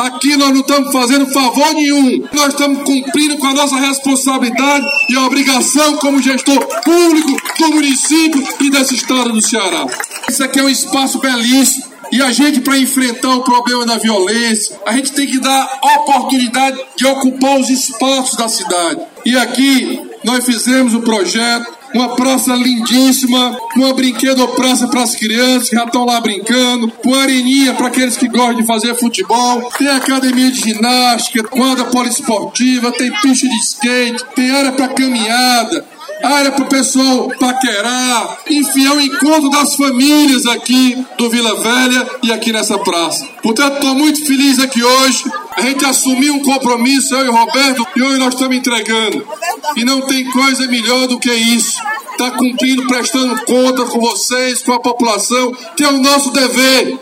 Aqui nós não estamos fazendo favor nenhum. Nós estamos cumprindo com a nossa responsabilidade e a obrigação como gestor público do município e desse estado do Ceará. Isso aqui é um espaço belíssimo. E a gente, para enfrentar o problema da violência, a gente tem que dar oportunidade de ocupar os espaços da cidade. E aqui nós fizemos um projeto, uma praça lindíssima, uma brinquedo-praça para as crianças que já estão lá brincando, com areninha para aqueles que gostam de fazer futebol, tem academia de ginástica, quadra poliesportiva, tem pista de skate, tem área para caminhada, área para o pessoal paquerar, enfim, é o encontro das famílias aqui do Vila Velha e aqui nessa praça. Portanto, estou muito feliz aqui hoje. A gente assumiu um compromisso, eu e o Roberto, e hoje nós estamos entregando. E não tem coisa melhor do que isso. Está cumprindo, prestando conta com vocês, com a população, que é o nosso dever.